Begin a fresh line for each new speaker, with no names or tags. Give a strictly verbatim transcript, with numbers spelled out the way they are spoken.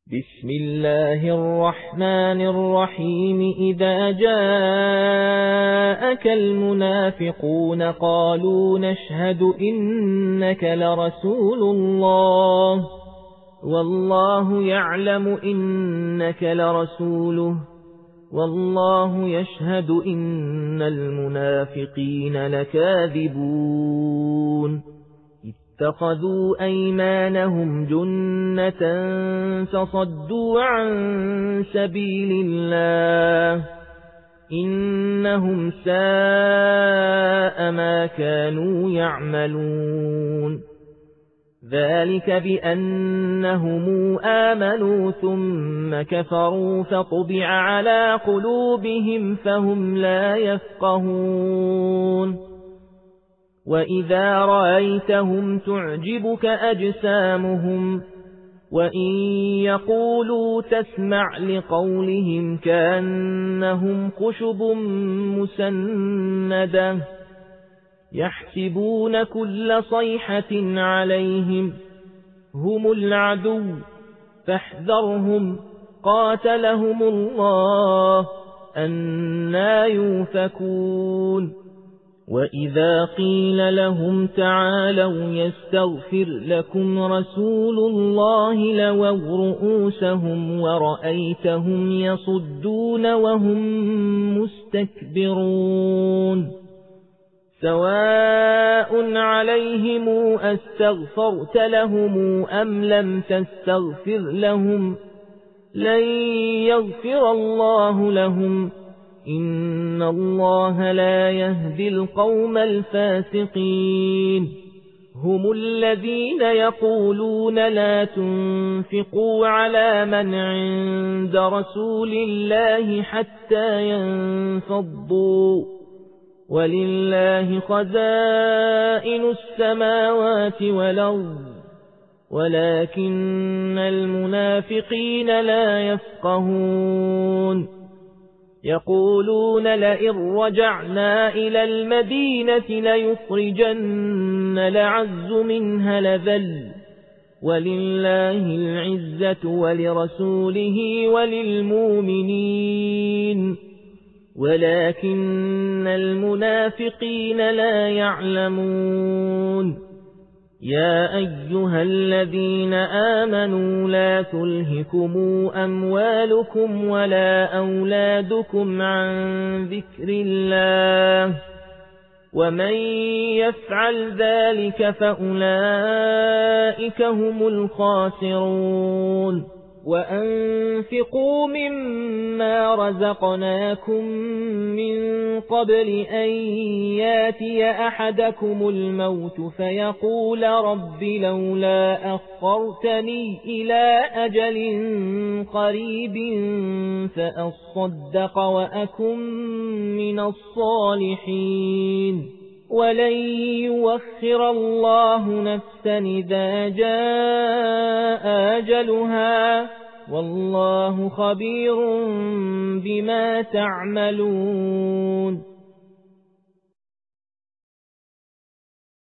بسم الله الرحمن الرحيم إذا جاءك المنافقون قالوا نشهد إنك لرسول الله والله يعلم إنك لرسوله والله يشهد إن المنافقين لكاذبون اتخذوا أيمانهم جنة فصدوا عن سبيل الله إنهم ساء ما كانوا يعملون ذلك بأنهم آمنوا ثم كفروا فطبع على قلوبهم فهم لا يفقهون وإذا رأيتهم تعجبك أجسامهم وإن يقولوا تسمع لقولهم كأنهم خشب مسندة يحسبون كل صيحة عليهم هم العدو فاحذرهم قاتلهم الله أنى يؤفكون وإذا قيل لهم تعالوا يستغفر لكم رسول الله لووا رؤوسهم ورأيتهم يصدون وهم مستكبرون سواء عليهم أستغفرت لهم أم لم تستغفر لهم لن يغفر الله لهم إن الله لا يهدي القوم الفاسقين هم الذين يقولون لا تنفقوا على من عند رسول الله حتى ينفضوا ولله خزائن السماوات والأرض ولكن المنافقين لا يفقهون يقولون لئن رجعنا إلى المدينة ليخرجن الأعز منها الأذل ولله العزة ولرسوله وللمؤمنين ولكن المنافقين لا يعلمون يا أيها الذين آمنوا لا تلهكم أموالكم ولا أولادكم عن ذكر الله ومن يفعل ذلك فأولئك هم الخاسرون وأنفقوا مما رزقناكم من قبل أن ياتي أحدكم الموت فيقول رب لولا أخرتني إلى أجل قريب فأصدق وأكن من الصالحين ولن يوخر الله نفسا إذا جاء أجلها والله خبير بما تعملون